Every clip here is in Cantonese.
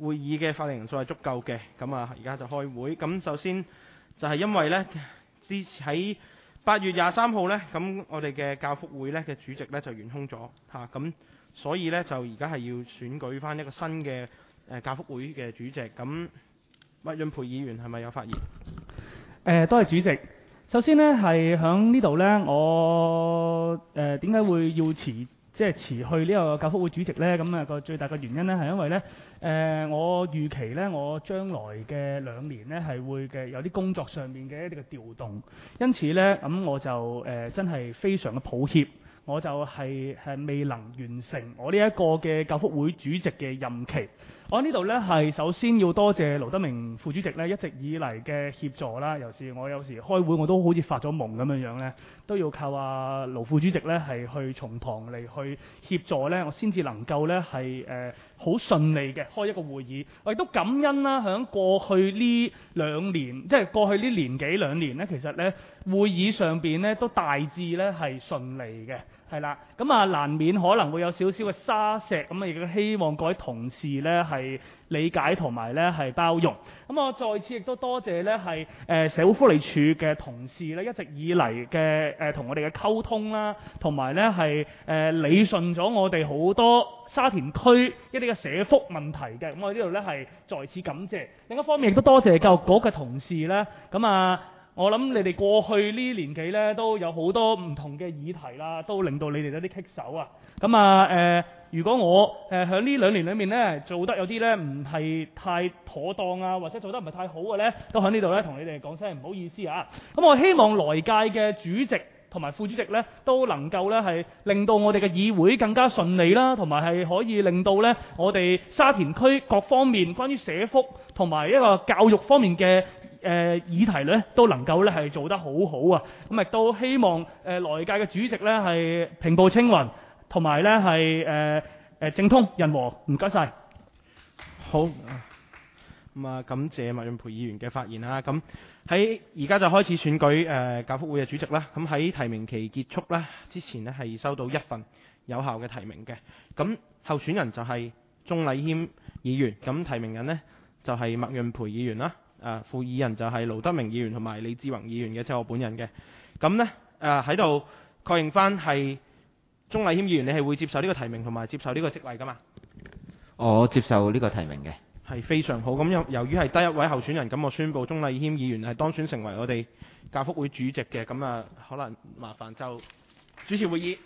會議嘅法定人數係足夠嘅，咁啊而家就開會。咁首先就係因為呢，喺8月23號呢，咁我哋嘅教福會呢嘅主席呢就懸空咗嚇，咁所以呢，就而家係要選舉翻一個新嘅教福會嘅主席。咁麥潤培議員係咪有發言？ 多謝主席。首先呢，係響呢度呢，我點解會要辭去呢個教福會主席呢？咁啊個最大嘅原因呢，係因為呢，我預期呢，我將來嘅2年呢係會有啲工作上面嘅一啲嘅調動，因此呢，咁我就真係非常嘅抱歉，我就係未能完成我呢一個嘅教福會主席嘅任期。我喺呢度呢，係首先要多謝盧德明副主席呢一直以嚟嘅協助啦，尤其是我有時開會我都好似發咗夢咁樣樣呢，都要靠阿盧副主席呢係去從旁嚟去協助呢，我先至能夠呢係好順利嘅開一個會議。我亦都感恩啦，響過去呢2年，即係過去呢年幾2年呢，其實呢會議上邊呢都大致呢係順利嘅。係啦，咁啊難免可能會有少少嘅沙石，咁啊亦都希望各位同事呢係理解同埋呢係包容。咁我再次亦都多謝呢係社會福利署嘅同事呢一直以嚟嘅同我哋嘅溝通啦，同埋呢係理順咗我哋好多沙田區一啲嘅社福問題嘅。咁我呢度呢係在此感謝。另一方面亦都多謝教育局嘅同事呢。咁啊我諗你哋過去呢年幾呢都有好多唔同嘅議題啦，都令到你哋有啲棘手啊。咁啊如果我喺呢2年裏面呢做得有啲呢唔係太妥當啊，或者做得唔係太好嘅呢，都喺呢度呢同你哋講聲唔好意思啊。咁我希望來屆嘅主席同埋副主席呢都能夠呢係令到我哋嘅議會更加順利啦，同埋係可以令到呢我哋沙田區各方面關於社福同埋一個教育方面嘅議題咧都能夠咧係做得好好啊！咁亦都希望來屆嘅主席咧係平步青雲，同埋咧係政通人和。唔該晒。 好，咁啊感謝麥潤培議員嘅發言啦。咁喺而家就開始選舉教福會嘅主席啦。咁喺提名期結束咧之前呢，係收到1份有效嘅提名嘅。咁候選人就係鍾禮謙議員，咁提名人呢，就係麥潤培議員啦。副議人就係盧德明議員同埋李志宏議員嘅，即係我本人嘅。咁呢，喺度確認翻係鍾禮謙議員，你係會接受呢個提名同埋接受呢個職位噶嘛？ 我接受呢個提名嘅。係非常好。咁由於係得1位候選人，咁我宣布鍾禮謙議員係當選成為我哋教福會主席嘅。咁啊，可能麻煩就主持會議。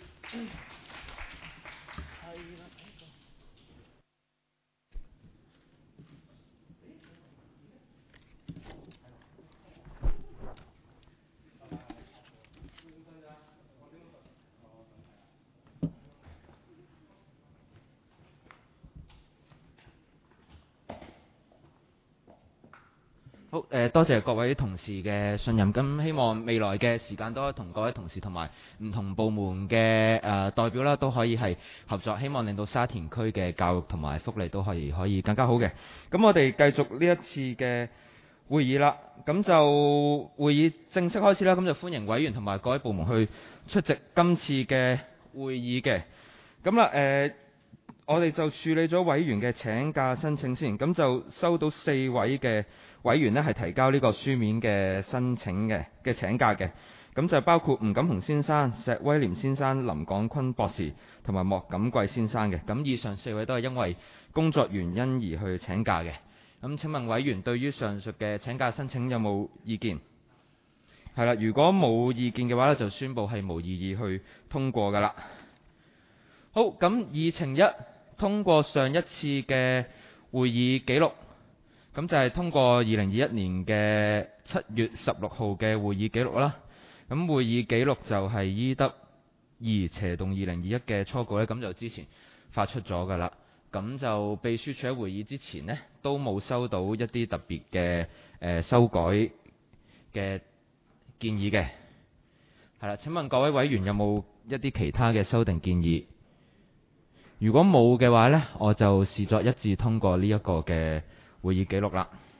好，多謝各位同事嘅信任。咁希望未來嘅時間都同各位同事同埋唔同部門嘅代表啦，都可以係合作，希望令到沙田區嘅教育同埋福利都可以更加好嘅。咁我哋繼續呢一次嘅會議啦。咁就會議正式開始啦。咁就歡迎委員同埋各位部門去出席今次嘅會議嘅。咁啦，我哋就處理咗委員嘅請假申請先。咁就收到4位嘅委員呢係提交呢個書面嘅申請嘅請假嘅。咁就包括吳錦雄先生、石威廉先生、林廣坤博士同埋莫錦貴先生嘅。咁以上4位都係因為工作原因而去請假嘅。咁請問委員對於上述嘅請假申請有冇意見？係啦，如果冇意見嘅話呢，就宣布係無異議去通過㗎啦。好，咁議程1，通過上一次嘅會議記錄。咁就係通過2021年嘅7月16號嘅會議記錄啦。咁會議記錄就係依德2/2021嘅初稿呢，咁就之前發出咗㗎啦。咁就秘書處喺會議之前呢，都冇收到一啲特別嘅修改嘅建議嘅。係啦，請問各位委員有冇一啲其他嘅修訂建議？如果冇嘅話呢，我就視作一致通過呢一個嘅會議記錄啦。